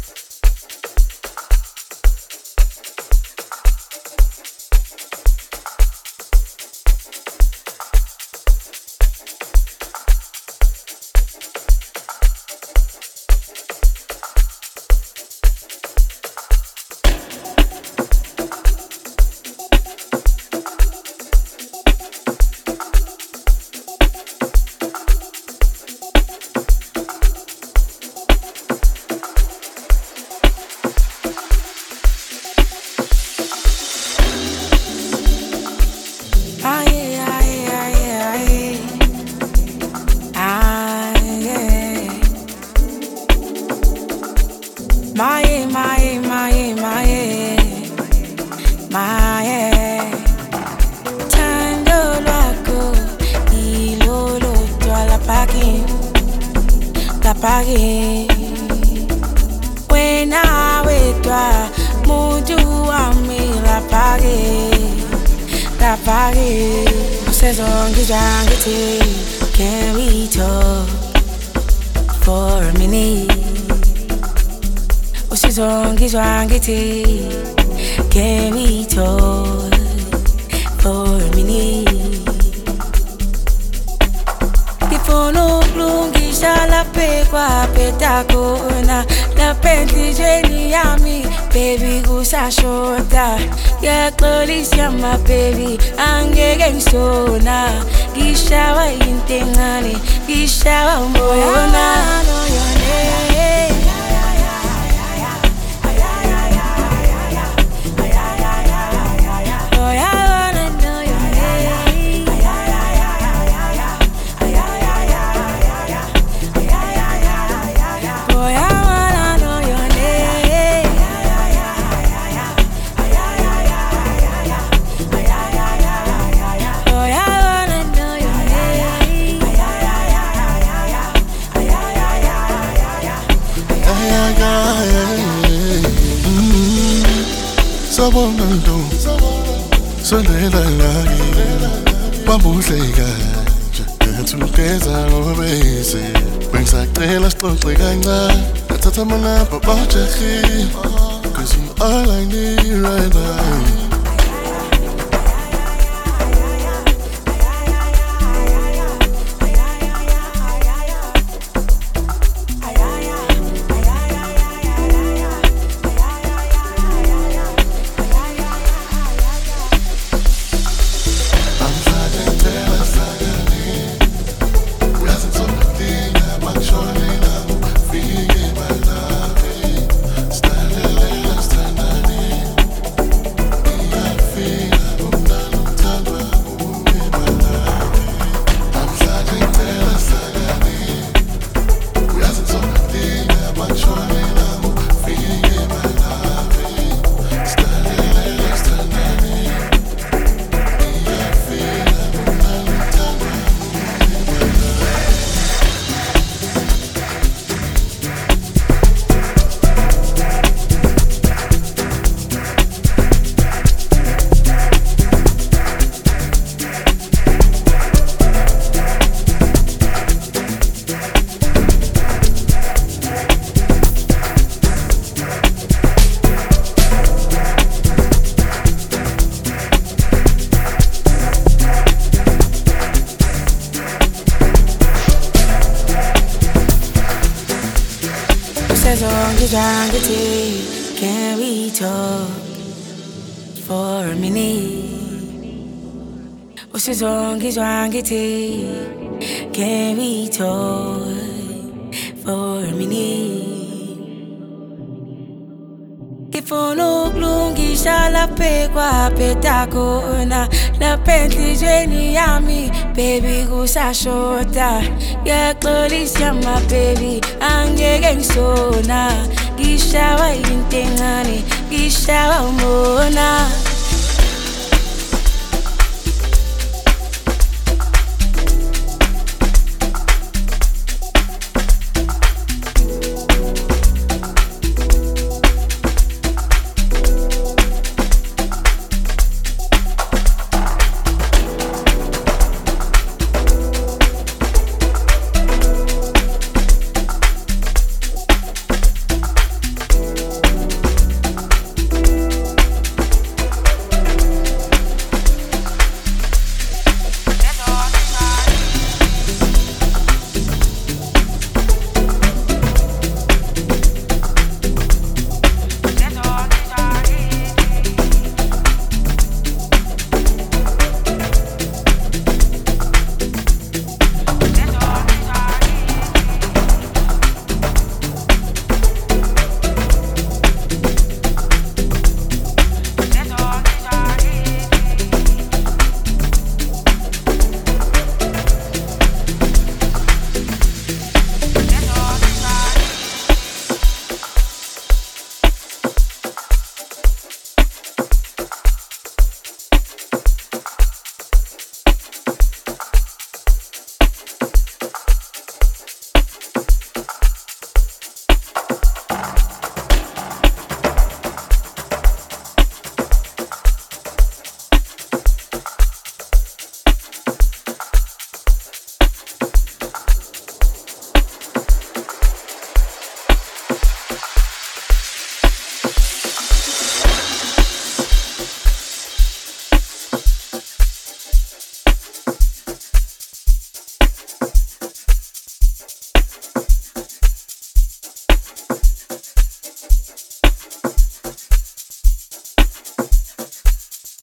Lapagi wena wedwa muntu wami lapagi usezongizwa ngithi can we talk for a minute usezongizwa ngithi can we talk for a minute ngifuna ukulungisa laphe kwaphetakona lapha enhlizweni yami baby kusashota ngiyaxolisa my baby angeke ngisona ngishawa into encane ngishawa umbona Sabona ndo solela lagi bamuhle kanje ngethukeza ngobese bengisacela sixoxe kancane nathatha amanamba bajahi cause you all I need right now. Can we talk for a minute? Usizongizwa ngithi can we talk for a minute? Ngifuna ukulungisa lapha kwaphetakona lapha enhlizweni yami baby kusashota ngiyaxolisa my baby angeke ngisona ngishawa into encane ngishawa umbona